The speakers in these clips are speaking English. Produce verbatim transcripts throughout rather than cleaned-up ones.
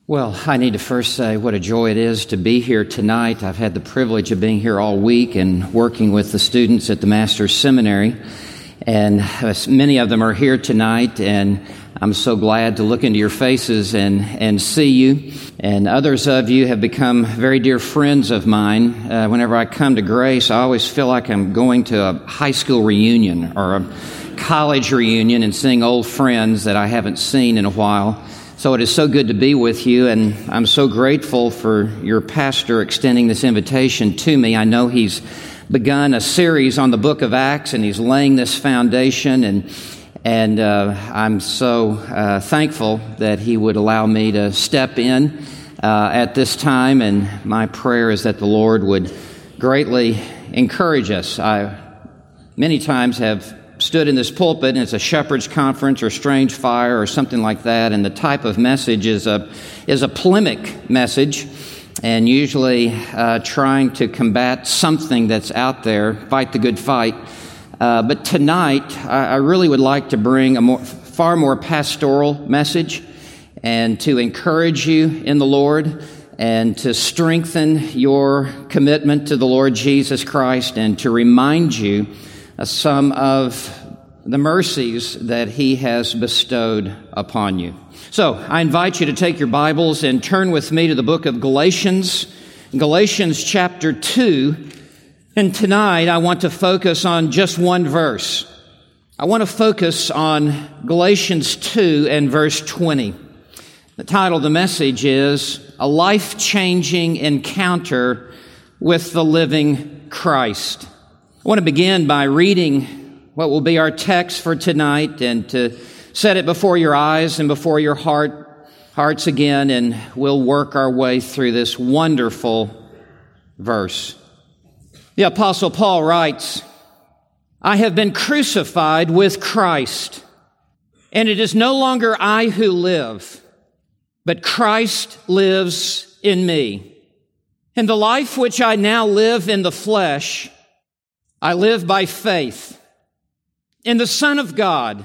Well, I need to first say what a joy it is to be here tonight. I've had the privilege of being here all week and working with the students at the Master's Seminary, and many of them are here tonight, and I'm so glad to look into your faces and, and see you. And others of you have become very dear friends of mine. Uh, whenever I come to Grace, I always feel like I'm going to a high school reunion or a college reunion and seeing old friends that I haven't seen in a while. So it is so good to be with you, and I'm so grateful for your pastor extending this invitation to me. I know he's begun a series on the book of Acts, and he's laying this foundation, and and uh, I'm so uh, thankful that he would allow me to step in uh, at this time, and my prayer is that the Lord would greatly encourage us. I many times have stood in this pulpit, and it's a shepherd's conference or strange fire or something like that, and the type of message is a is a polemic message, and usually uh, trying to combat something that's out there, fight the good fight. Uh, but tonight, I, I really would like to bring a more, far more pastoral message, and to encourage you in the Lord, and to strengthen your commitment to the Lord Jesus Christ, and to remind you Uh, some of the mercies that He has bestowed upon you. So, I invite you to take your Bibles and turn with me to the book of Galatians, Galatians chapter two. And tonight I want to focus on just one verse. I want to focus on Galatians two and verse twenty. The title of the message is A Life-Changing Encounter with the Living Christ. I want to begin by reading what will be our text for tonight, and to set it before your eyes and before your heart, hearts again, and we'll work our way through this wonderful verse. The Apostle Paul writes, I have been crucified with Christ, and it is no longer I who live, but Christ lives in me. In the life which I now live in the flesh, I live by faith in the Son of God,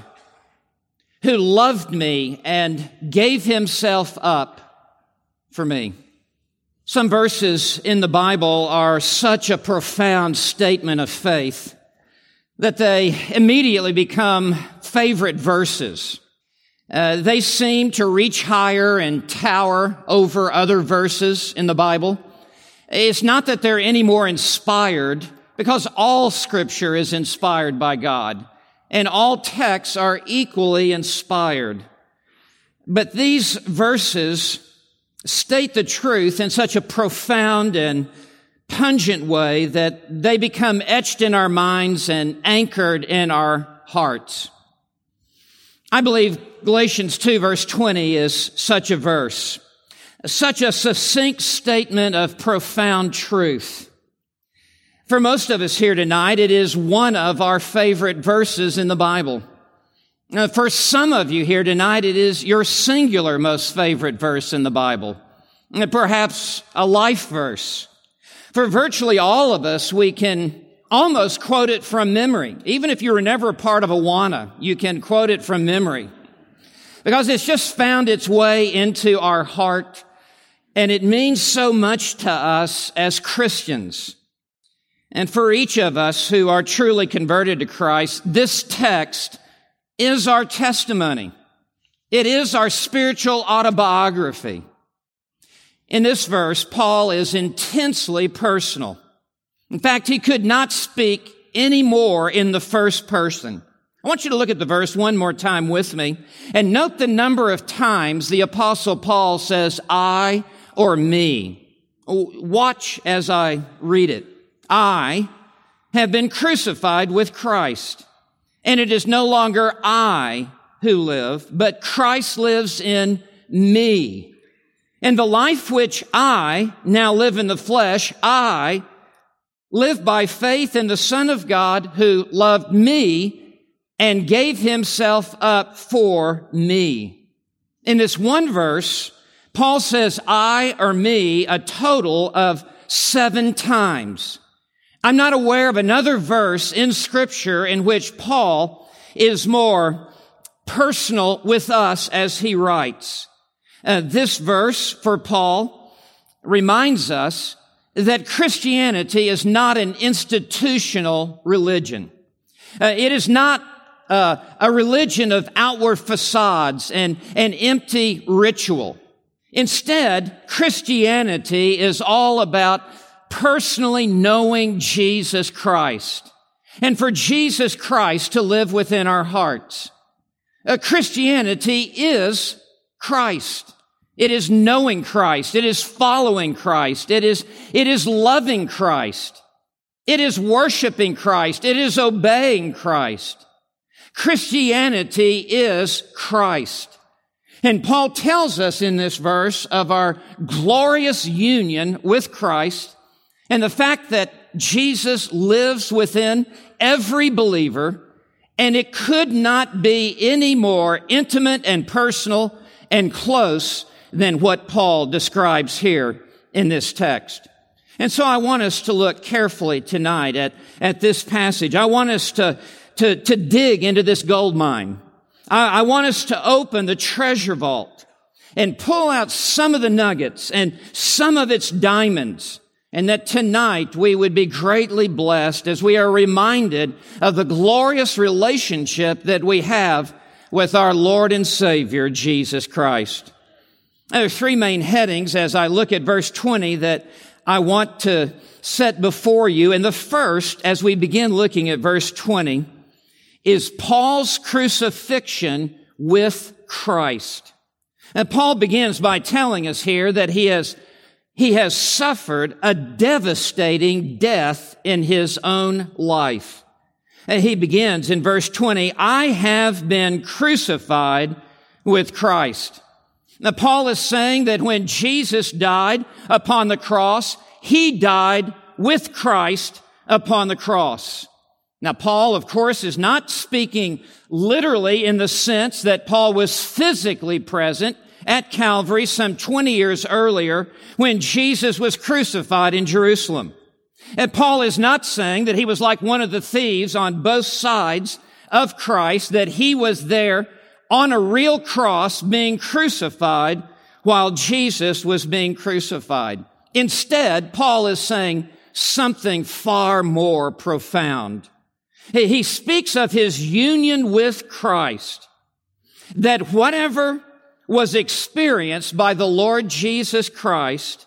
who loved me and gave Himself up for me. Some verses in the Bible are such a profound statement of faith that they immediately become favorite verses. Uh, they seem to reach higher and tower over other verses in the Bible. It's not that they're any more inspired, because all Scripture is inspired by God, and all texts are equally inspired. But these verses state the truth in such a profound and pungent way that they become etched in our minds and anchored in our hearts. I believe Galatians two verse twenty is such a verse, such a succinct statement of profound truth. For most of us here tonight, it is one of our favorite verses in the Bible. Now, for some of you here tonight, it is your singular most favorite verse in the Bible, and perhaps a life verse. For virtually all of us, we can almost quote it from memory. Even if you were never a part of Awana, you can quote it from memory, because it's just found its way into our heart, and it means so much to us as Christians. And for each of us who are truly converted to Christ, this text is our testimony. It is our spiritual autobiography. In this verse, Paul is intensely personal. In fact, he could not speak any more in the first person. I want you to look at the verse one more time with me, and note the number of times the Apostle Paul says, I or me. Watch as I read it. I have been crucified with Christ, and it is no longer I who live, but Christ lives in me. In the life which I now live in the flesh, I live by faith in the Son of God who loved me and gave Himself up for me. In this one verse, Paul says I or me a total of seven times. I'm not aware of another verse in Scripture in which Paul is more personal with us as he writes. Uh, this verse for Paul reminds us that Christianity is not an institutional religion. Uh, it is not uh, a religion of outward facades and an empty ritual. Instead, Christianity is all about personally knowing Jesus Christ and for Jesus Christ to live within our hearts. Uh, Christianity is Christ. It is knowing Christ. It is following Christ. It is, it is loving Christ. It is worshiping Christ. It is obeying Christ. Christianity is Christ. And Paul tells us in this verse of our glorious union with Christ and the fact that Jesus lives within every believer, and it could not be any more intimate and personal and close than what Paul describes here in this text. And so I want us to look carefully tonight at, at this passage. I want us to, to, to dig into this gold mine. I, I want us to open the treasure vault and pull out some of the nuggets and some of its diamonds, and that tonight we would be greatly blessed as we are reminded of the glorious relationship that we have with our Lord and Savior, Jesus Christ. There are three main headings as I look at verse twenty that I want to set before you. And the first, as we begin looking at verse twenty, is Paul's crucifixion with Christ. And Paul begins by telling us here that he has, he has suffered a devastating death in his own life. And he begins in verse twenty, I have been crucified with Christ. Now, Paul is saying that when Jesus died upon the cross, he died with Christ upon the cross. Now, Paul, of course, is not speaking literally in the sense that Paul was physically present at Calvary some twenty years earlier when Jesus was crucified in Jerusalem. And Paul is not saying that he was like one of the thieves on both sides of Christ, that he was there on a real cross being crucified while Jesus was being crucified. Instead, Paul is saying something far more profound. He speaks of his union with Christ, that whatever was experienced by the Lord Jesus Christ,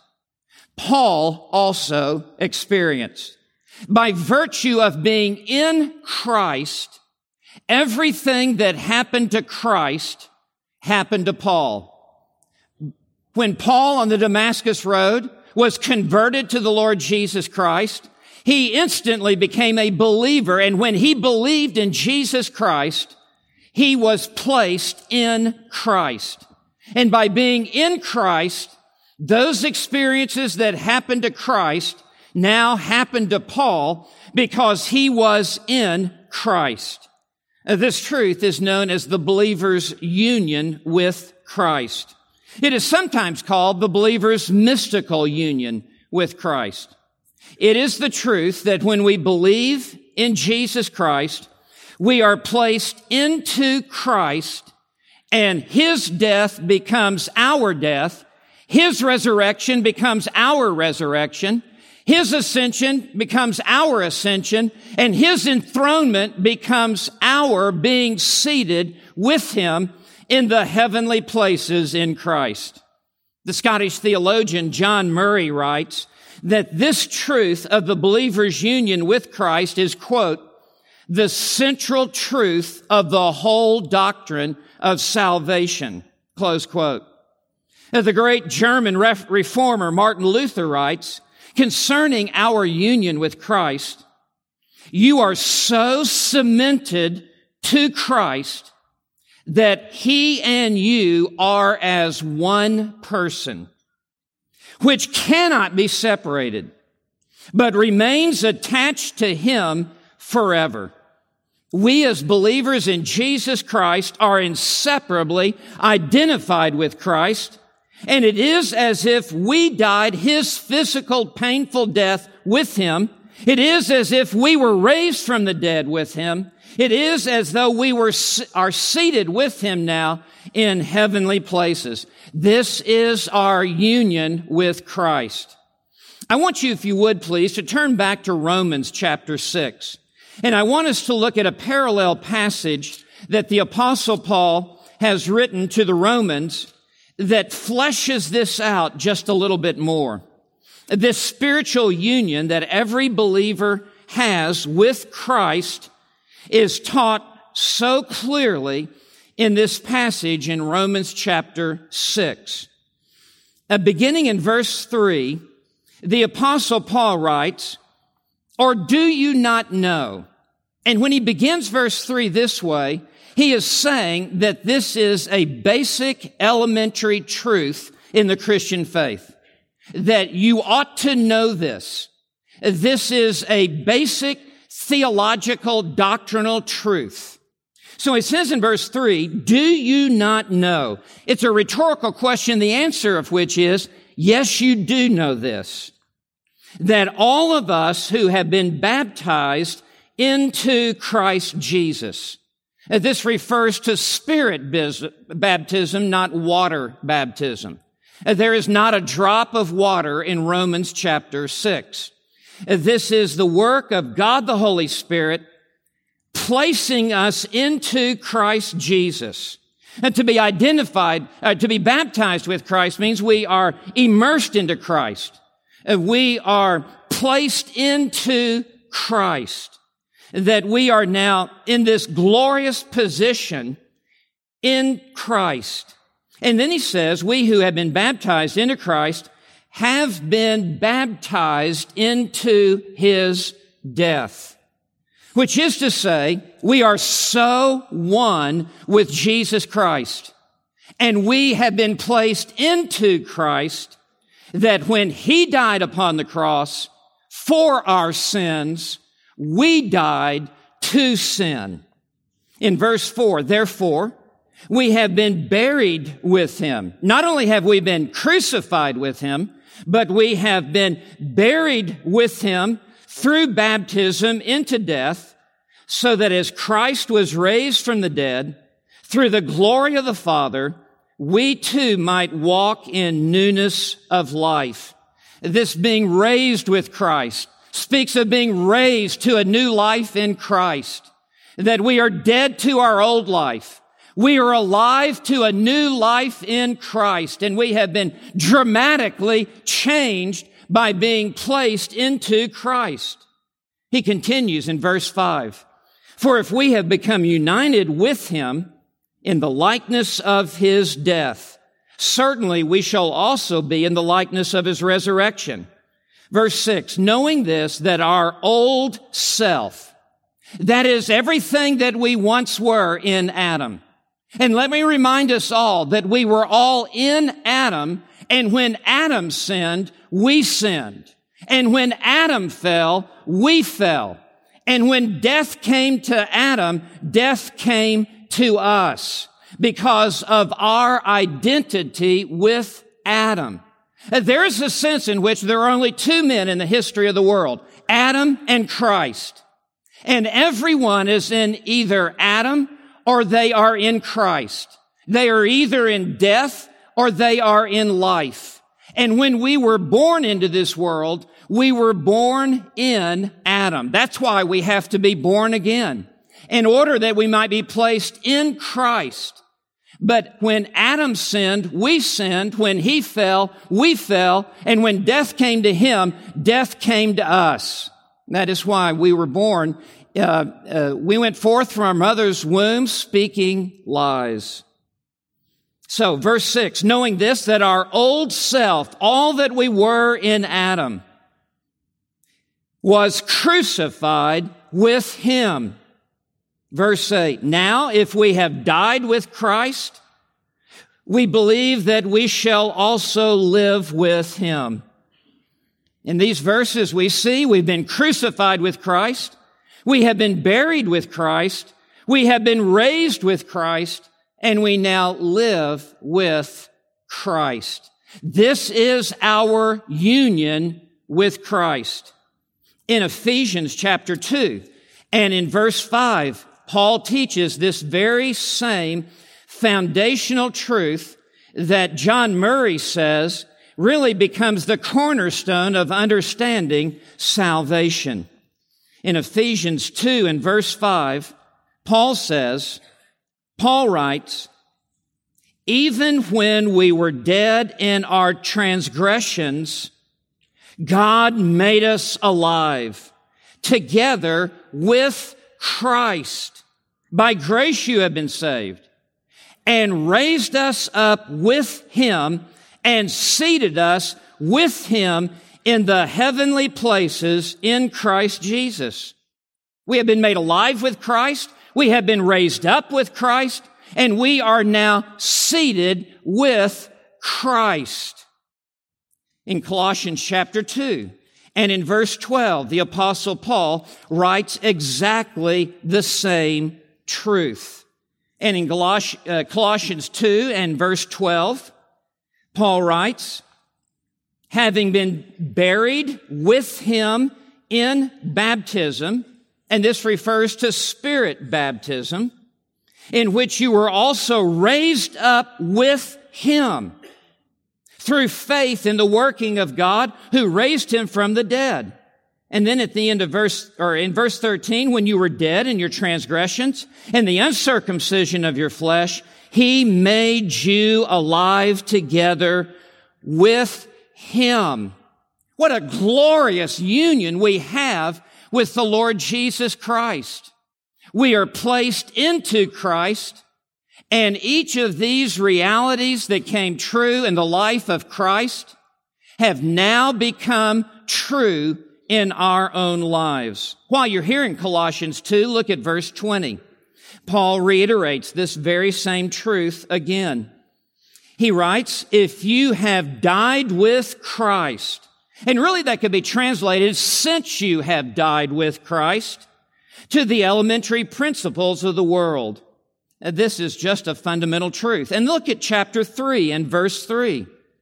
Paul also experienced. By virtue of being in Christ, everything that happened to Christ happened to Paul. When Paul on the Damascus Road was converted to the Lord Jesus Christ, he instantly became a believer. And when he believed in Jesus Christ, he was placed in Christ. And by being in Christ, those experiences that happened to Christ now happened to Paul because he was in Christ. This truth is known as the believer's union with Christ. It is sometimes called the believer's mystical union with Christ. It is the truth that when we believe in Jesus Christ, we are placed into Christ, and his death becomes our death, his resurrection becomes our resurrection, his ascension becomes our ascension, and his enthronement becomes our being seated with him in the heavenly places in Christ. The Scottish theologian John Murray writes that this truth of the believer's union with Christ is, quote, the central truth of the whole doctrine of salvation, close quote. The great German reformer Martin Luther writes, concerning our union with Christ, you are so cemented to Christ that he and you are as one person, which cannot be separated, but remains attached to him forever. We as believers in Jesus Christ are inseparably identified with Christ, and it is as if we died his physical, painful death with him. It is as if we were raised from the dead with him, It is as though we were are seated with him now in heavenly places. This is our union with Christ. I want you, if you would please, to turn back to Romans chapter six. And I want us to look at a parallel passage that the Apostle Paul has written to the Romans that fleshes this out just a little bit more. This spiritual union that every believer has with Christ is taught so clearly in this passage in Romans chapter six. Uh, beginning in verse three, the Apostle Paul writes, "Or do you not know?" And when he begins verse three this way, he is saying that this is a basic elementary truth in the Christian faith, that you ought to know this. This is a basic theological doctrinal truth. So he says in verse three, "Do you not know?" It's a rhetorical question, the answer of which is, yes, you do know this, that all of us who have been baptized into Christ Jesus, this refers to spirit baptism, not water baptism. There is not a drop of water in Romans chapter six. This is the work of God the Holy Spirit placing us into Christ Jesus. And to be identified, uh, to be baptized with Christ means we are immersed into Christ. Uh, we are placed into Christ. That we are now in this glorious position in Christ. And then he says, we who have been baptized into Christ have been baptized into his death. Which is to say, we are so one with Jesus Christ. And we have been placed into Christ that when he died upon the cross for our sins, we died to sin. In verse four, therefore, we have been buried with him. Not only have we been crucified with him, but we have been buried with him through baptism into death, so that as Christ was raised from the dead, through the glory of the Father, we too might walk in newness of life. This being raised with Christ speaks of being raised to a new life in Christ, that we are dead to our old life. We are alive to a new life in Christ, and we have been dramatically changed by being placed into Christ. He continues in verse five, "For if we have become united with him in the likeness of his death, certainly we shall also be in the likeness of his resurrection." Verse six, "Knowing this, that our old self," that is everything that we once were in Adam. And let me remind us all that we were all in Adam, and when Adam sinned, we sinned. And when Adam fell, we fell. And when death came to Adam, death came to us because of our identity with Adam. There is a sense in which there are only two men in the history of the world, Adam and Christ. And everyone is in either Adam or they are in Christ. They are either in death or they are in life. And when we were born into this world, we were born in Adam. That's why we have to be born again, in order that we might be placed in Christ. But when Adam sinned, we sinned. When he fell, we fell. And when death came to him, death came to us. That is why we were born. Uh, uh, we went forth from our mother's womb speaking lies. So, verse six, "Knowing this, that our old self, all that we were in Adam, was crucified with him." Verse eight, "Now, if we have died with Christ, we believe that we shall also live with him." In these verses, we see we've been crucified with Christ. We have been buried with Christ. We have been raised with Christ, and we now live with Christ. This is our union with Christ. In Ephesians chapter two and in verse five, Paul teaches this very same foundational truth that John Murray says really becomes the cornerstone of understanding salvation. In Ephesians two and verse five, Paul says, Paul writes, even when we were dead in our transgressions, God made us alive together with Christ. By grace you have been saved, and raised us up with Him and seated us with Him in the heavenly places in Christ Jesus. We have been made alive with Christ. We have been raised up with Christ, and we are now seated with Christ. In Colossians chapter two and in verse twelve, the Apostle Paul writes exactly the same truth. And in Colossians two and verse twelve, Paul writes, having been buried with Him in baptism, and this refers to spirit baptism, in which you were also raised up with Him through faith in the working of God who raised Him from the dead. And then at the end of verse, or in verse thirteen, when you were dead in your transgressions and the uncircumcision of your flesh, He made you alive together with Him. What a glorious union we have with the Lord Jesus Christ. We are placed into Christ, and each of these realities that came true in the life of Christ have now become true in our own lives. While you're here in Colossians two, look at verse twenty. Paul reiterates this very same truth again. He writes, if you have died with Christ, and really that could be translated, since you have died with Christ, to the elementary principles of the world. This is just a fundamental truth. And look at chapter three and verse three.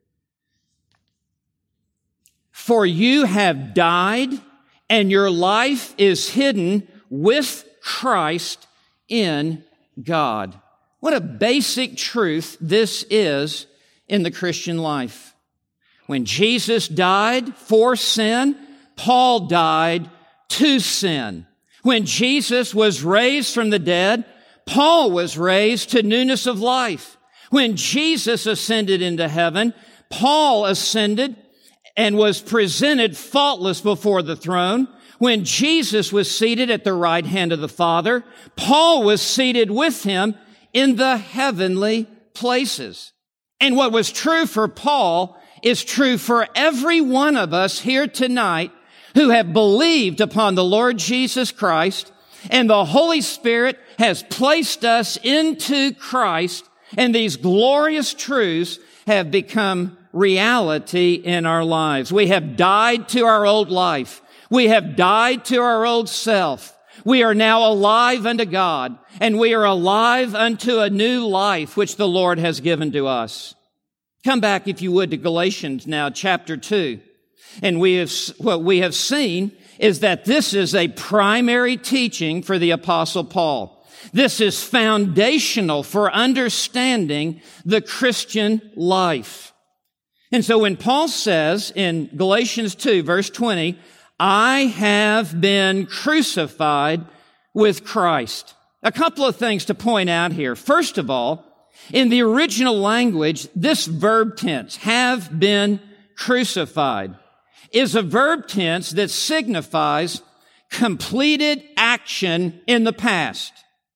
For you have died, and your life is hidden with Christ in God. What a basic truth this is in the Christian life. When Jesus died for sin, Paul died to sin. When Jesus was raised from the dead, Paul was raised to newness of life. When Jesus ascended into heaven, Paul ascended and was presented faultless before the throne. When Jesus was seated at the right hand of the Father, Paul was seated with Him in the heavenly places. And what was true for Paul is true for every one of us here tonight who have believed upon the Lord Jesus Christ, and the Holy Spirit has placed us into Christ, and these glorious truths have become reality in our lives. We have died to our old life. We have died to our old self. We are now alive unto God, and we are alive unto a new life which the Lord has given to us. Come back, if you would, to Galatians now, chapter two. And we have, what we have seen is that this is a primary teaching for the Apostle Paul. This is foundational for understanding the Christian life. And so when Paul says in Galatians two, verse twenty, I have been crucified with Christ. A couple of things to point out here. First of all, in the original language, this verb tense, have been crucified, is a verb tense that signifies completed action in the past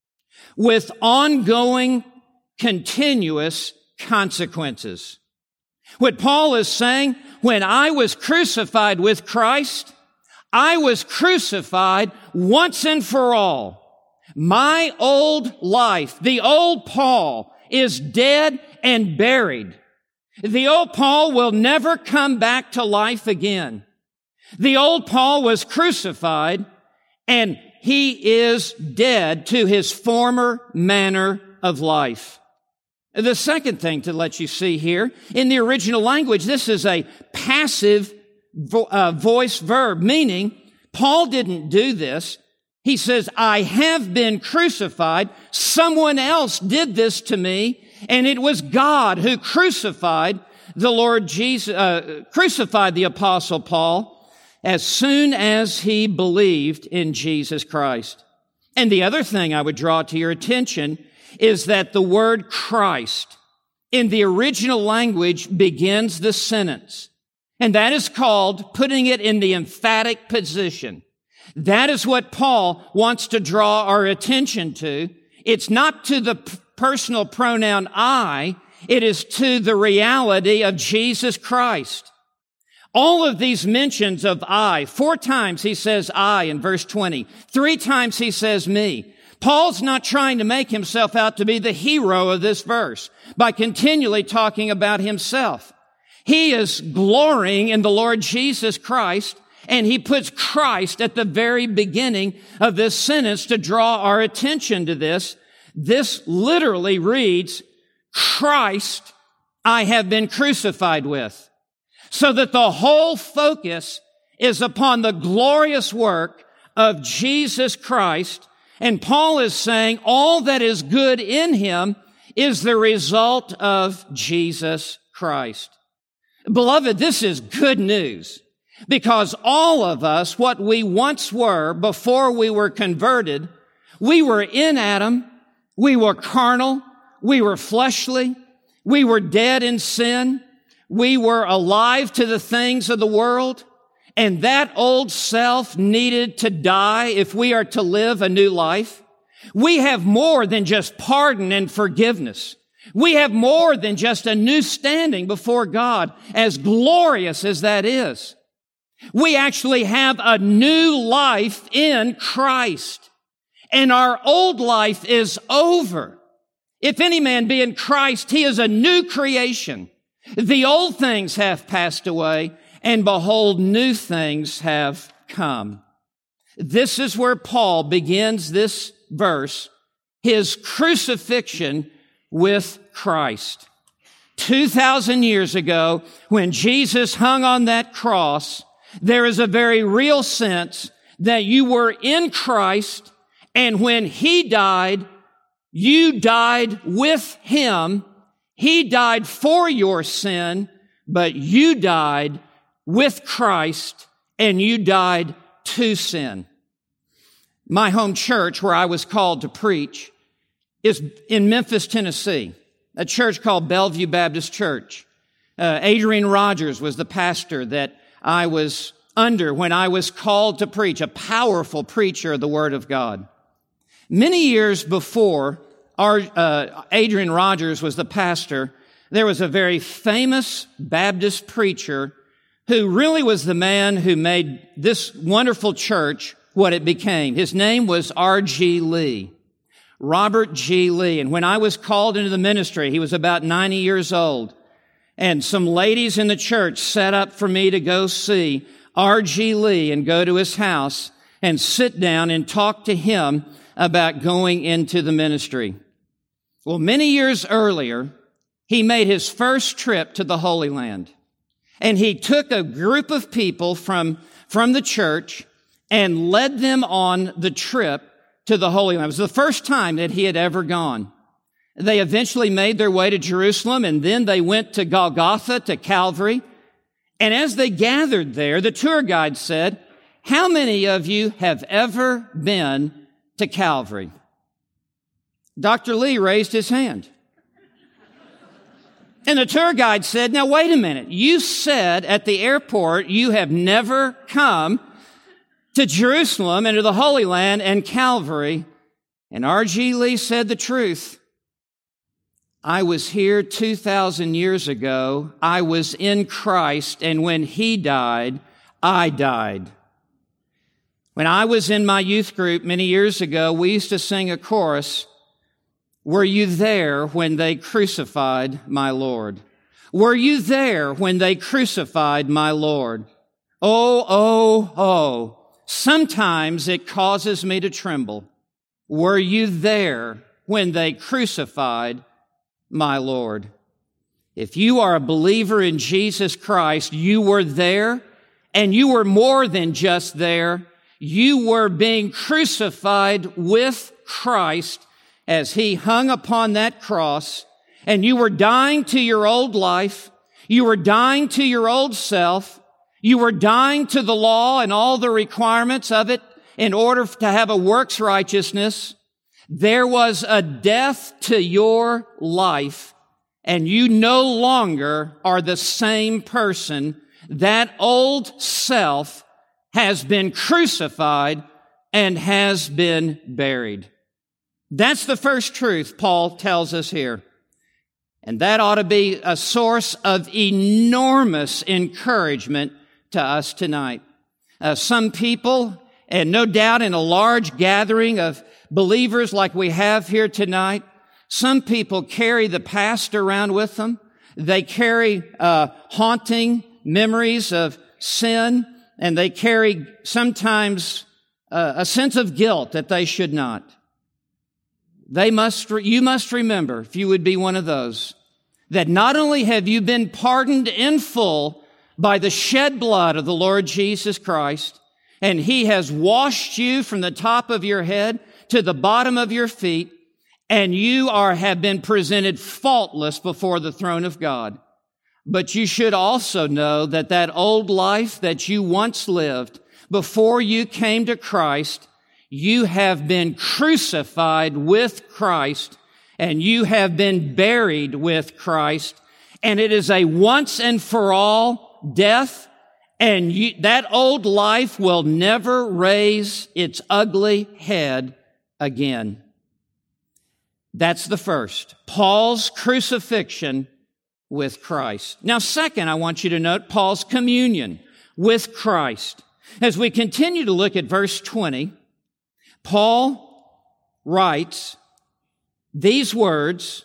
with ongoing, continuous consequences. What Paul is saying, when I was crucified with Christ, I was crucified once and for all. My old life, the old Paul, is dead and buried. The old Paul will never come back to life again. The old Paul was crucified, and he is dead to his former manner of life. The second thing to let you see here, in the original language, this is a passive vo- uh, voice verb, meaning Paul didn't do this He says, I have been crucified. Someone else did this to me, and it was God who crucified the Lord Jesus, uh, crucified the Apostle Paul as soon as he believed in Jesus Christ. And the other thing I would draw to your attention is that the word Christ in the original language begins the sentence. And that is called putting it in the emphatic position. That is what Paul wants to draw our attention to. It's not to the p- personal pronoun I, it is to the reality of Jesus Christ. All of these mentions of I, four times he says I in verse twenty, three times he says me. Paul's not trying to make himself out to be the hero of this verse by continually talking about himself. He is glorying in the Lord Jesus Christ, and he puts Christ at the very beginning of this sentence to draw our attention to this. This literally reads, Christ I have been crucified with. So that the whole focus is upon the glorious work of Jesus Christ. And Paul is saying all that is good in him is the result of Jesus Christ. Beloved, this is good news because all of us, what we once were before we were converted, we were in Adam, we were carnal, we were fleshly, we were dead in sin, we were alive to the things of the world, and that old self needed to die if we are to live a new life. We have more than just pardon and forgiveness. We have more than just a new standing before God, as glorious as that is. We actually have a new life in Christ, and our old life is over. If any man be in Christ, he is a new creation. The old things have passed away, and behold, new things have come. This is where Paul begins this verse, his crucifixion with Christ. Two thousand years ago, when Jesus hung on that cross, there is a very real sense that you were in Christ, and when he died, you died with him. He died for your sin, but you died with Christ, and you died to sin. My home church, where I was called to preach, is in Memphis, Tennessee, a church called Bellevue Baptist Church. Uh, Adrian Rogers was the pastor that I was under when I was called to preach, a powerful preacher of the Word of God. Many years before our uh, Adrian Rogers was the pastor, there was a very famous Baptist preacher who really was the man who made this wonderful church what it became. His name was R G Lee, Robert G. Lee. And when I was called into the ministry, he was about ninety years old. And some ladies in the church set up for me to go see R G. Lee and go to his house and sit down and talk to him about going into the ministry. Well, many years earlier, he made his first trip to the Holy Land. And he took a group of people from, from the church and led them on the trip to the Holy Land. It was the first time that he had ever gone. They eventually made their way to Jerusalem, and then they went to Golgotha, to Calvary. And as they gathered there, the tour guide said, "How many of you have ever been to Calvary?" Doctor Lee raised his hand. And the tour guide said, "Now wait a minute. You said at the airport you have never come to Jerusalem and to the Holy Land and Calvary." And R G. Lee said the truth. "I was here two thousand years ago. I was in Christ, and when he died, I died." When I was in my youth group many years ago, we used to sing a chorus, "Were you there when they crucified my Lord? Were you there when they crucified my Lord? Oh, oh, oh, sometimes it causes me to tremble. Were you there when they crucified my Lord?" If you are a believer in Jesus Christ, you were there, and you were more than just there. you were being crucified with Christ as He hung upon that cross, and you were dying to your old life. You were dying to your old self. You were dying to the law and all the requirements of it in order to have a works righteousness. There was a death to your life, and you no longer are the same person. That old self has been crucified and has been buried. That's the first truth Paul tells us here. And that ought to be a source of enormous encouragement to us tonight. Uh, some people, and no doubt in a large gathering of believers like we have here tonight, some people carry the past around with them. They carry uh, haunting memories of sin, and they carry sometimes uh, a sense of guilt that they should not. They must, you must remember, if you would be one of those, that not only have you been pardoned in full by the shed blood of the Lord Jesus Christ, and He has washed you from the top of your head to the bottom of your feet, and you are, have been presented faultless before the throne of God. But you should also know that that old life that you once lived before you came to Christ, you have been crucified with Christ, and you have been buried with Christ, and it is a once and for all death, and you, that old life will never raise its ugly head again. That's the first. Paul's crucifixion with Christ. Now, second, I want you to note Paul's communion with Christ. As we continue to look at verse twenty, Paul writes these words,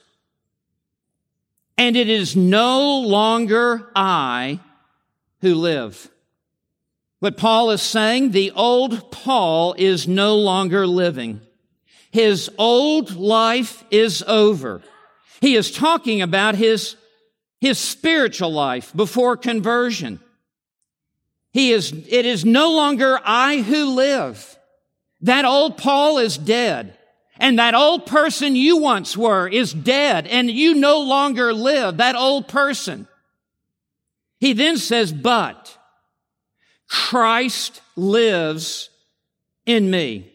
"And it is no longer I who live." What Paul is saying, the old Paul is no longer living. His old life is over. He is talking about his, his spiritual life before conversion. He is, it is no longer I who live. That old Paul is dead. And that old person you once were is dead, and you no longer live, that old person. He then says, but Christ lives in me.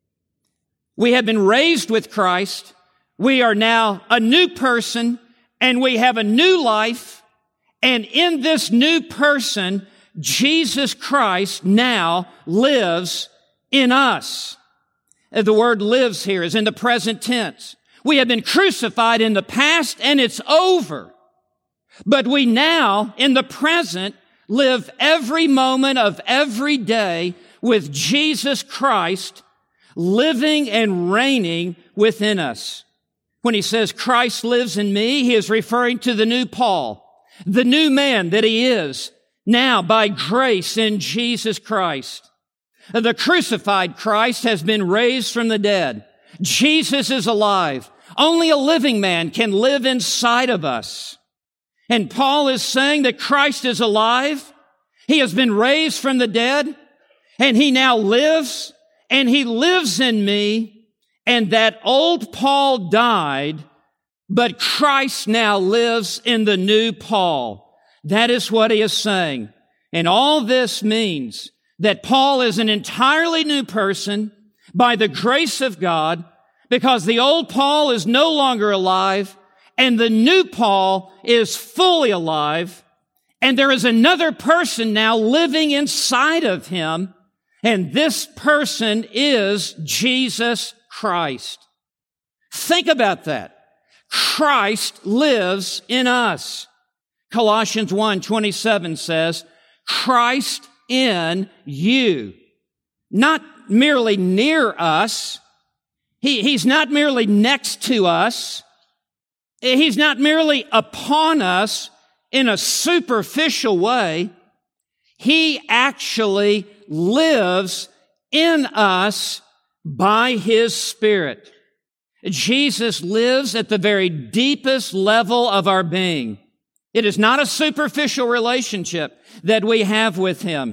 We have been raised with Christ. We are now a new person, and we have a new life. And in this new person, Jesus Christ now lives in us. The word lives here is in the present tense. We have been crucified in the past, and it's over. But we now, in the present, live every moment of every day with Jesus Christ living and reigning within us. When he says Christ lives in me, he is referring to the new Paul, the new man that he is now by grace in Jesus Christ. The crucified Christ has been raised from the dead. Jesus is alive. Only a living man can live inside of us. And Paul is saying that Christ is alive. He has been raised from the dead, and he now lives, and he lives in me. And that old Paul died, but Christ now lives in the new Paul. That is what he is saying. And all this means that Paul is an entirely new person by the grace of God, because the old Paul is no longer alive, and the new Paul is fully alive, and there is another person now living inside of him, and this person is Jesus Christ. Think about that. Christ lives in us. Colossians one twenty-seven says, Christ in you. Not merely near us. He, he's not merely next to us. He's not merely upon us in a superficial way. He actually lives in us by His Spirit. Jesus lives at the very deepest level of our being. It is not a superficial relationship that we have with Him.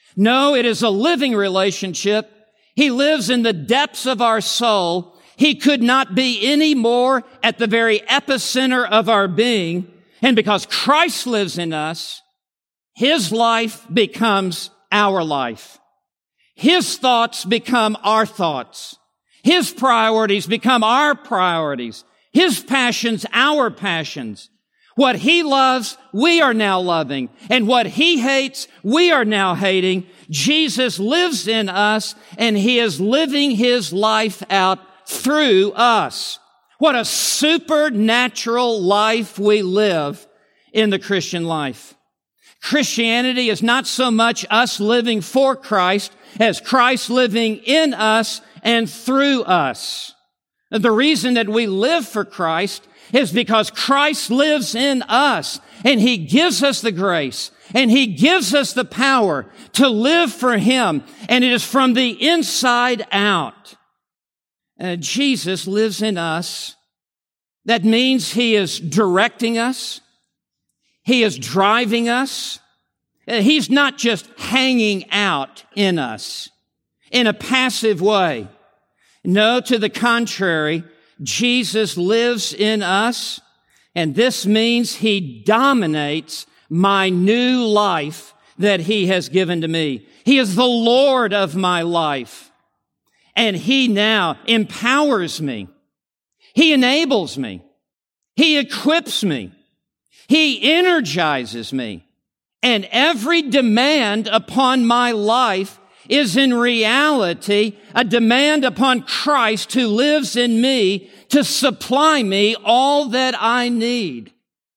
No, it is a living relationship. He lives in the depths of our soul. He could not be any more at the very epicenter of our being. And because Christ lives in us, His life becomes our life. His thoughts become our thoughts. His priorities become our priorities. His passions, our passions. What He loves, we are now loving. And what He hates, we are now hating. Jesus lives in us, and He is living His life out through us. What a supernatural life we live in the Christian life. Christianity is not so much us living for Christ as Christ living in us and through us. The reason that we live for Christ is because Christ lives in us, and He gives us the grace, and He gives us the power to live for Him, and it is from the inside out. Uh, Jesus lives in us. That means He is directing us. He is driving us. Uh, he's not just hanging out in us in a passive way. No, to the contrary, Jesus lives in us, and this means He dominates my new life that He has given to me. He is the Lord of my life. And He now empowers me. He enables me. He equips me. He energizes me. And every demand upon my life is in reality a demand upon Christ who lives in me to supply me all that I need.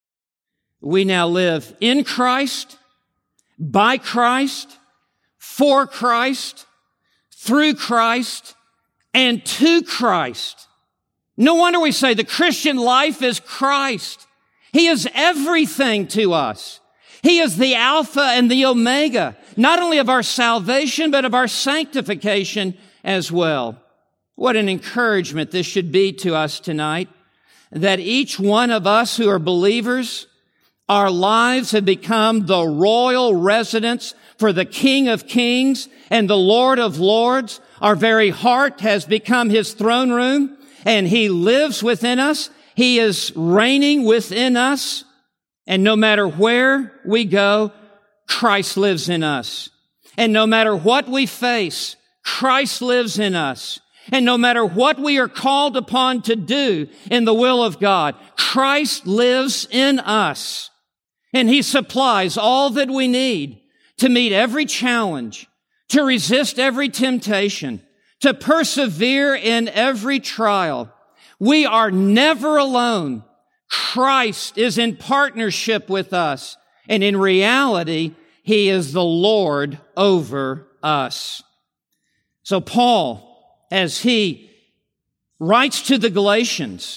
We now live in Christ, by Christ, for Christ, through Christ, and to Christ. No wonder we say the Christian life is Christ. He is everything to us. He is the Alpha and the Omega, not only of our salvation, but of our sanctification as well. What an encouragement this should be to us tonight, that each one of us who are believers, our lives have become the royal residence for the King of Kings and the Lord of Lords. Our very heart has become His throne room, and He lives within us. He is reigning within us. And no matter where we go, Christ lives in us. And no matter what we face, Christ lives in us. And no matter what we are called upon to do in the will of God, Christ lives in us. And He supplies all that we need to meet every challenge, to resist every temptation, to persevere in every trial. We are never alone. Christ is in partnership with us, and in reality, He is the Lord over us. So Paul, as he writes to the Galatians,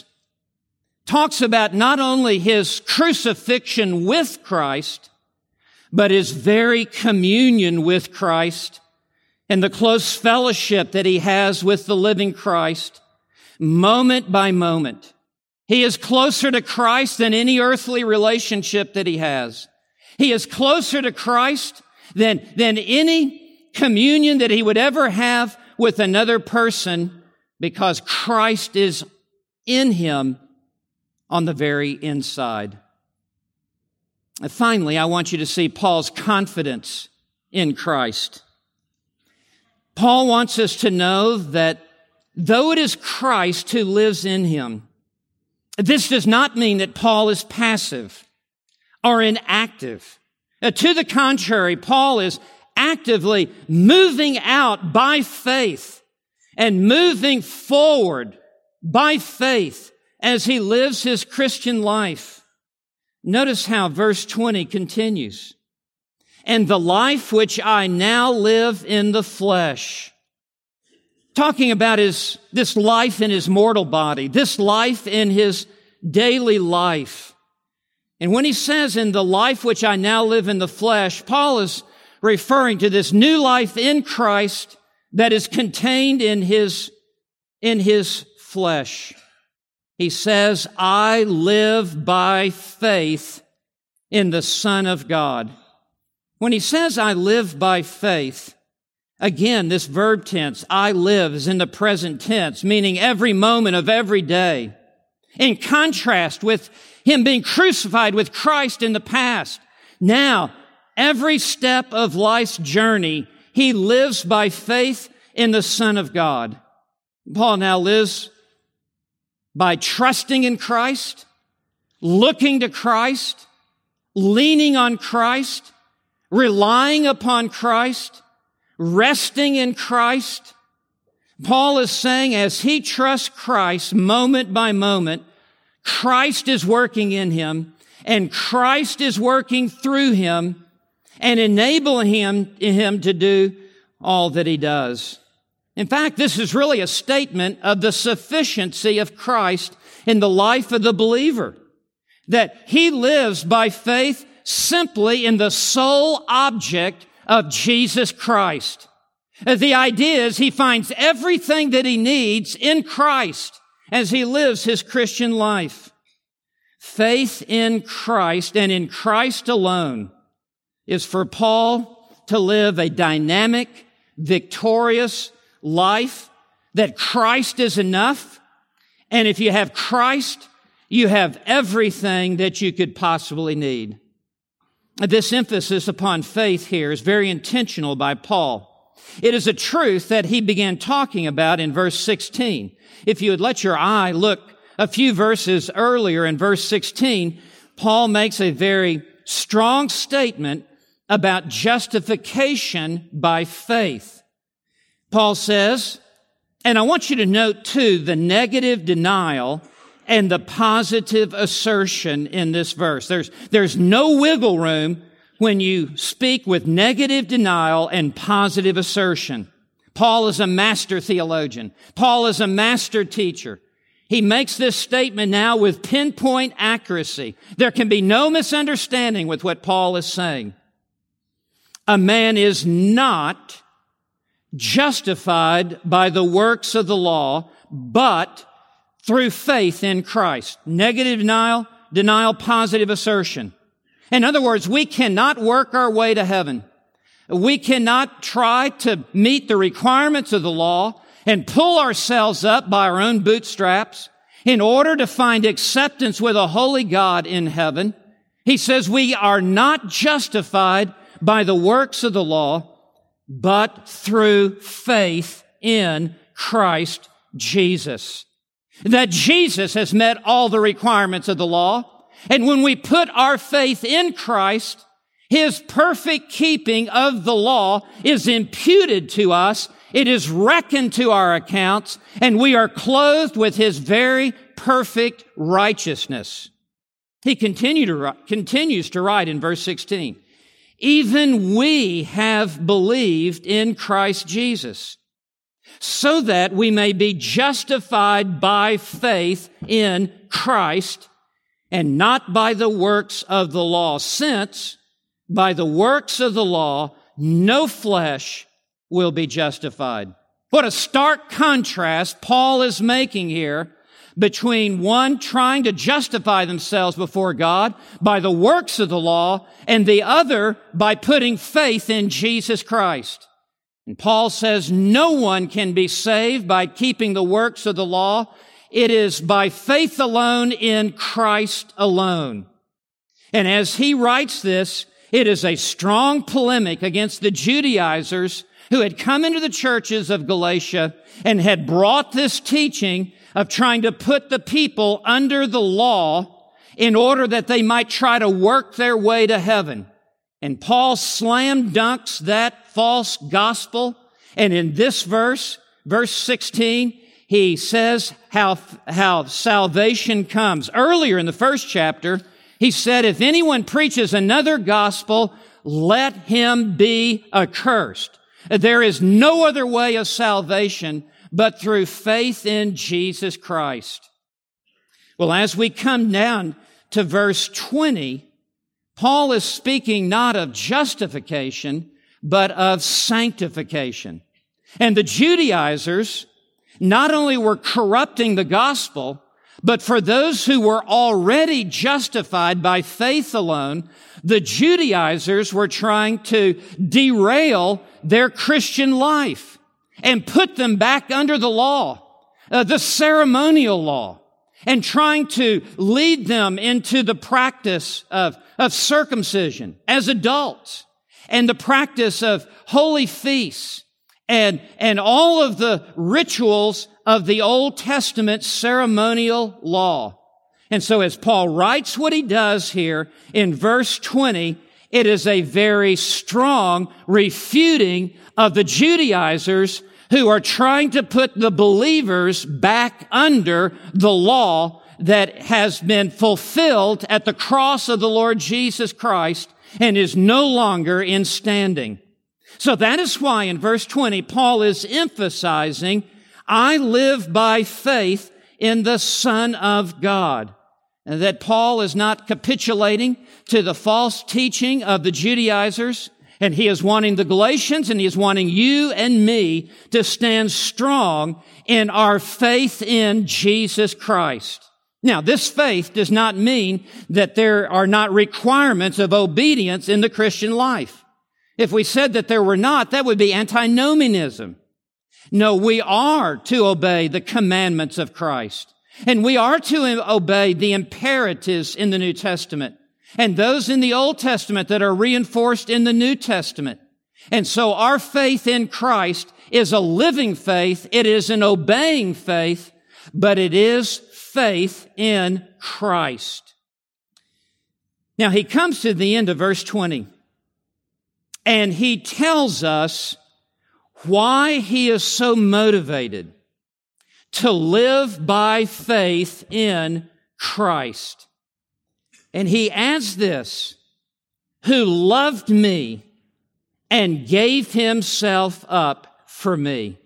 talks about not only his crucifixion with Christ, but his very communion with Christ and the close fellowship that he has with the living Christ, moment by moment. He is closer to Christ than any earthly relationship that he has. He is closer to Christ than, than any communion that he would ever have with another person, because Christ is in him on the very inside. And finally, I want you to see Paul's confidence in Christ. Paul wants us to know that though it is Christ who lives in him, this does not mean that Paul is passive or inactive. Uh, to the contrary, Paul is actively moving out by faith and moving forward by faith as he lives his Christian life. Notice how verse twenty continues. And the life which I now live in the flesh. Talking about his, this life in his mortal body, this life in his daily life. And when he says, in the life which I now live in the flesh, Paul is referring to this new life in Christ that is contained in his, in his flesh. He says, I live by faith in the Son of God. When he says, I live by faith, again, this verb tense, I live, is in the present tense, meaning every moment of every day. In contrast with him being crucified with Christ in the past. Now, every step of life's journey, he lives by faith in the Son of God. Paul now lives by trusting in Christ, looking to Christ, leaning on Christ, relying upon Christ, resting in Christ. Paul is saying as he trusts Christ moment by moment, Christ is working in him and Christ is working through him and enabling him, him to do all that he does. In fact, this is really a statement of the sufficiency of Christ in the life of the believer, that he lives by faith simply in the sole object of Jesus Christ. The idea is he finds everything that he needs in Christ as he lives his Christian life. Faith in Christ and in Christ alone is for Paul to live a dynamic, victorious life, that Christ is enough. And if you have Christ, you have everything that you could possibly need. This emphasis upon faith here is very intentional by Paul. It is a truth that he began talking about in verse sixteen. If you would let your eye look a few verses earlier in verse sixteen, Paul makes a very strong statement about justification by faith. Paul says, and I want you to note too the negative denial and the positive assertion in this verse. There's, there's no wiggle room when you speak with negative denial and positive assertion. Paul is a master theologian. Paul is a master teacher. He makes this statement now with pinpoint accuracy. There can be no misunderstanding with what Paul is saying. A man is not justified by the works of the law, but through faith in Christ. Negative denial, denial, positive assertion. In other words, we cannot work our way to heaven. We cannot try to meet the requirements of the law and pull ourselves up by our own bootstraps in order to find acceptance with a holy God in heaven. He says we are not justified by the works of the law, but through faith in Christ Jesus. That Jesus has met all the requirements of the law. And when we put our faith in Christ, His perfect keeping of the law is imputed to us. It is reckoned to our accounts, and we are clothed with His very perfect righteousness. He continue to, continues to write in verse sixteen, even we have believed in Christ Jesus, so that we may be justified by faith in Christ and not by the works of the law, since by the works of the law, no flesh will be justified. What a stark contrast Paul is making here between one trying to justify themselves before God by the works of the law and the other by putting faith in Jesus Christ. And Paul says no one can be saved by keeping the works of the law. It is by faith alone in Christ alone. And as he writes this, it is a strong polemic against the Judaizers who had come into the churches of Galatia and had brought this teaching of trying to put the people under the law in order that they might try to work their way to heaven. And Paul slam dunks that false gospel. And in this verse, verse sixteen, he says how, how salvation comes. Earlier in the first chapter, he said, if anyone preaches another gospel, let him be accursed. There is no other way of salvation but through faith in Jesus Christ. Well, as we come down to verse twenty, Paul is speaking not of justification, but of sanctification. And the Judaizers not only were corrupting the gospel, But for those who were already justified by faith alone, the Judaizers were trying to derail their Christian life and put them back under the law, uh, the ceremonial law, and trying to lead them into the practice of, of circumcision as adults and the practice of holy feasts and, and all of the rituals of the Old Testament ceremonial law. And so as Paul writes what he does here in verse twenty, it is a very strong refuting of the Judaizers who are trying to put the believers back under the law that has been fulfilled at the cross of the Lord Jesus Christ and is no longer in standing. So that is why in verse twenty, Paul is emphasizing, I live by faith in the Son of God. And that Paul is not capitulating to the false teaching of the Judaizers, and he is wanting the Galatians and he is wanting you and me to stand strong in our faith in Jesus Christ. Now, this faith does not mean that there are not requirements of obedience in the Christian life. If we said that there were not, that would be antinomianism. No, we are to obey the commandments of Christ. And we are to obey the imperatives in the New Testament and those in the Old Testament that are reinforced in the New Testament. And so our faith in Christ is a living faith. It is an obeying faith, but it is faith in Christ. Now he comes to the end of verse twenty and he tells us why he is so motivated to live by faith in Christ. And he adds this, who loved me and gave himself up for me.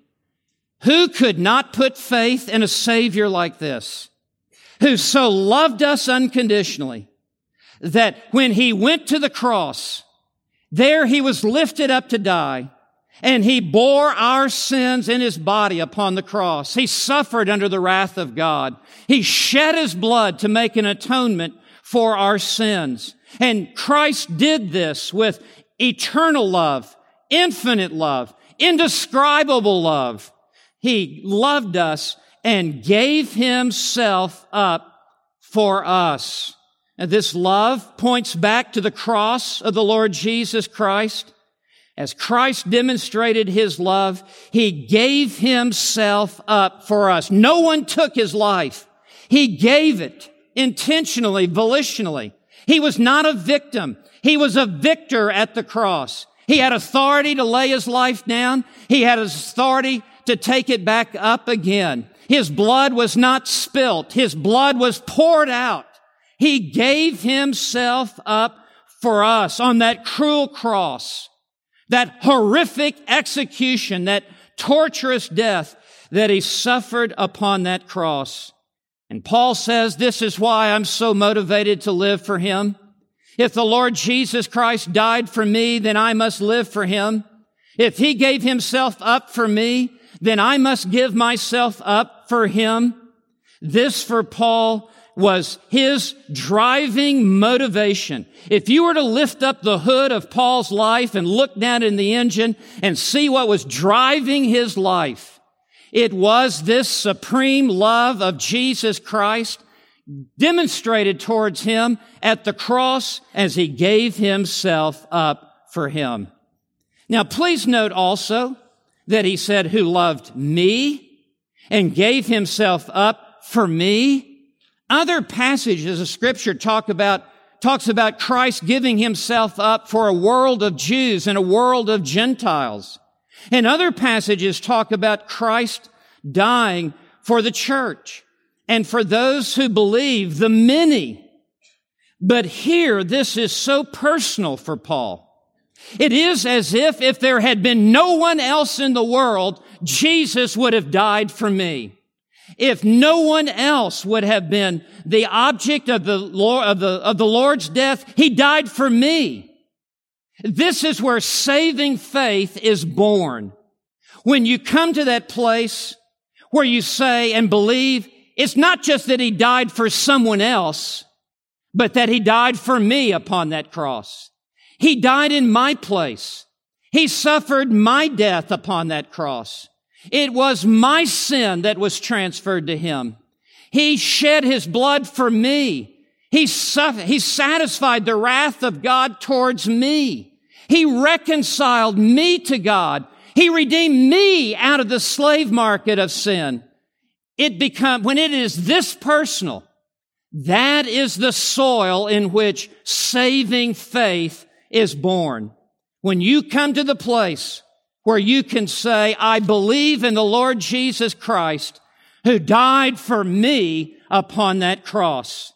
Who could not put faith in a Savior like this, who so loved us unconditionally, that when he went to the cross, there he was lifted up to die, and he bore our sins in his body upon the cross. He suffered under the wrath of God. He shed his blood to make an atonement for our sins. And Christ did this with eternal love, infinite love, indescribable love. He loved us and gave himself up for us. And this love points back to the cross of the Lord Jesus Christ. As Christ demonstrated his love, he gave himself up for us. No one took his life. He gave it intentionally, volitionally. He was not a victim. He was a victor at the cross. He had authority to lay his life down. He had authority to take it back up again. His blood was not spilt. His blood was poured out. He gave himself up for us on that cruel cross. That horrific execution, that torturous death that he suffered upon that cross. And Paul says, this is why I'm so motivated to live for him. If the Lord Jesus Christ died for me, then I must live for him. If he gave himself up for me, then I must give myself up for him. This for Paul was his driving motivation. If you were to lift up the hood of Paul's life and look down in the engine and see what was driving his life, it was this supreme love of Jesus Christ demonstrated towards him at the cross as he gave himself up for him. Now, please note also that he said, who loved me and gave himself up for me. Other passages of Scripture talk about, talks about Christ giving himself up for a world of Jews and a world of Gentiles. And other passages talk about Christ dying for the church and for those who believe, the many. But here, this is so personal for Paul. It is as if, if there had been no one else in the world, Jesus would have died for me. If no one else would have been the object of the Lord, of the, of the Lord's death, he died for me. This is where saving faith is born. When you come to that place where you say and believe, It's not just that He died for someone else, but that He died for me upon that cross. He died in my place. He suffered my death upon that cross. It was my sin that was transferred to Him. He shed His blood for me. He suffered, He satisfied the wrath of God towards me. He reconciled me to God. He redeemed me out of the slave market of sin. It become, when it is this personal, that is the soil in which saving faith is born. When you come to the place where you can say, I believe in the Lord Jesus Christ, who died for me upon that cross.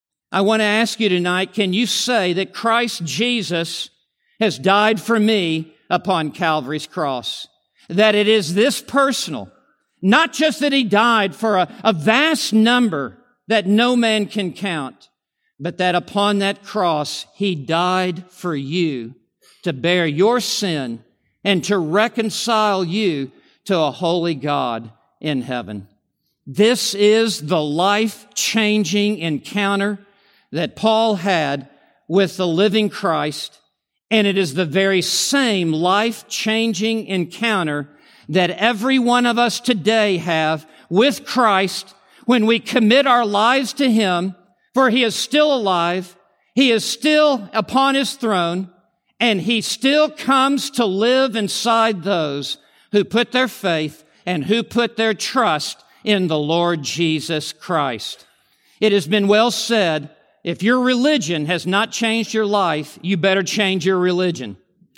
I want to ask you tonight, can you say that Christ Jesus has died for me upon Calvary's cross? That it is this personal, not just that He died for a, a vast number that no man can count, but that upon that cross He died for you to bear your sin and to reconcile you to a holy God in heaven. This is the life-changing encounter that Paul had with the living Christ, and it is the very same life-changing encounter that every one of us today have with Christ when we commit our lives to Him, for He is still alive, He is still upon His throne, and He still comes to live inside those who put their faith and who put their trust in the Lord Jesus Christ. It has been well said, if your religion has not changed your life, you better change your religion.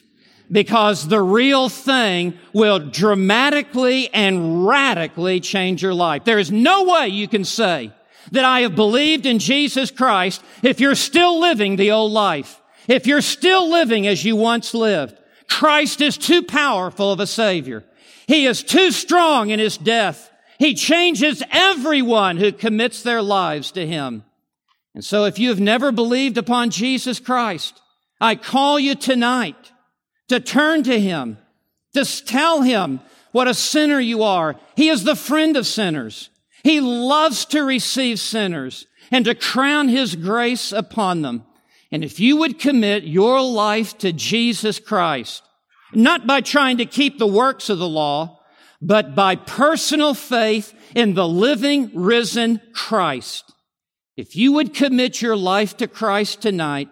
Because the real thing will dramatically and radically change your life. There is no way you can say that I have believed in Jesus Christ if you're still living the old life. If you're still living as you once lived. Christ is too powerful of a Savior. He is too strong in His death. He changes everyone who commits their lives to Him. And so if you have never believed upon Jesus Christ, I call you tonight to turn to Him, to tell Him what a sinner you are. He is the friend of sinners. He loves to receive sinners and to crown His grace upon them. And if you would commit your life to Jesus Christ, not by trying to keep the works of the law, but by personal faith in the living, risen Christ, if you would commit your life to Christ tonight,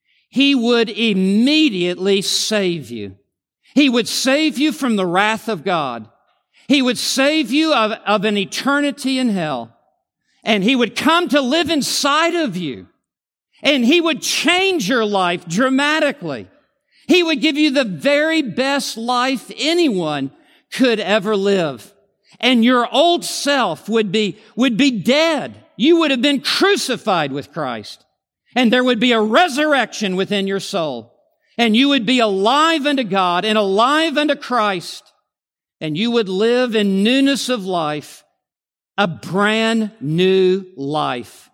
He would immediately save you. He would save you from the wrath of God. He would save you of, of an eternity in hell. And He would come to live inside of you. And He would change your life dramatically. He would give you the very best life anyone could ever live. And your old self would be, would be dead. You would have been crucified with Christ. And there would be a resurrection within your soul. And you would be alive unto God and alive unto Christ. And you would live in newness of life, a brand new life.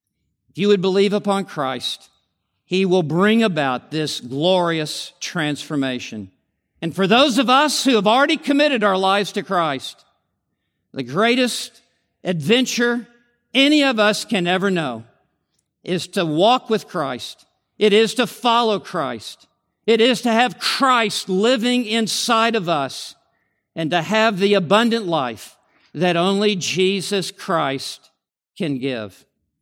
If you would believe upon Christ, He will bring about this glorious transformation. And for those of us who have already committed our lives to Christ, the greatest adventure any of us can ever know is to walk with Christ. It is to follow Christ. It is to have Christ living inside of us and to have the abundant life that only Jesus Christ can give.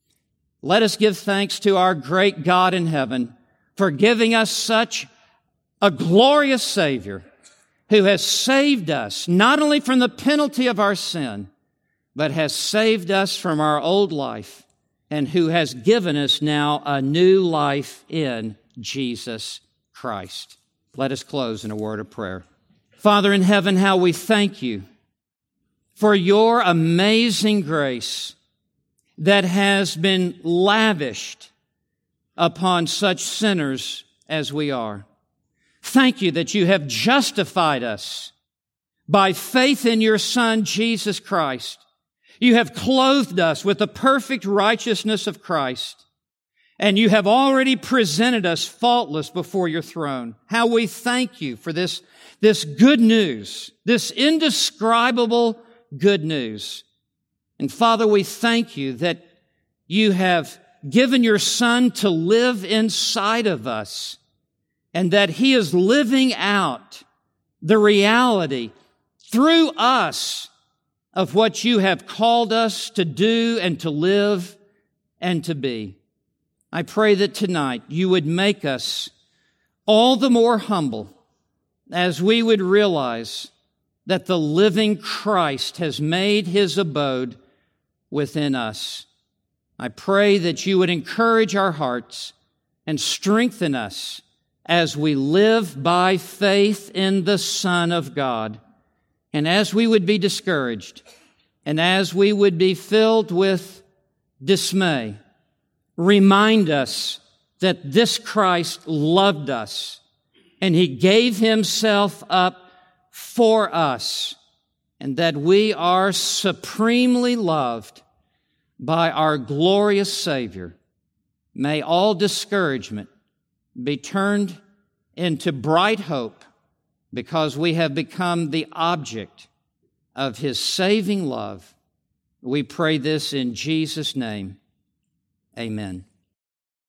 Let us give thanks to our great God in heaven for giving us such a glorious Savior who has saved us not only from the penalty of our sin, but has saved us from our old life and who has given us now a new life in Jesus Christ. Let us close in a word of prayer. Father in heaven, how we thank You for Your amazing grace that has been lavished upon such sinners as we are. Thank You that You have justified us by faith in Your Son, Jesus Christ. You have clothed us with the perfect righteousness of Christ, and You have already presented us faultless before Your throne. How we thank You for this, this good news, this indescribable good news. And Father, we thank you that you have given your Son to live inside of us, and that he is living out the reality through us of what you have called us to do and to live and to be. I pray that tonight you would make us all the more humble as we would realize that the living Christ has made his abode within us. I pray that you would encourage our hearts and strengthen us as we live by faith in the Son of God. And as we would be discouraged, and as we would be filled with dismay, remind us that this Christ loved us, and he gave himself up for us, and that we are supremely loved by our glorious Savior. May all discouragement be turned into bright hope, because we have become the object of his saving love. We pray this in Jesus' name. Amen.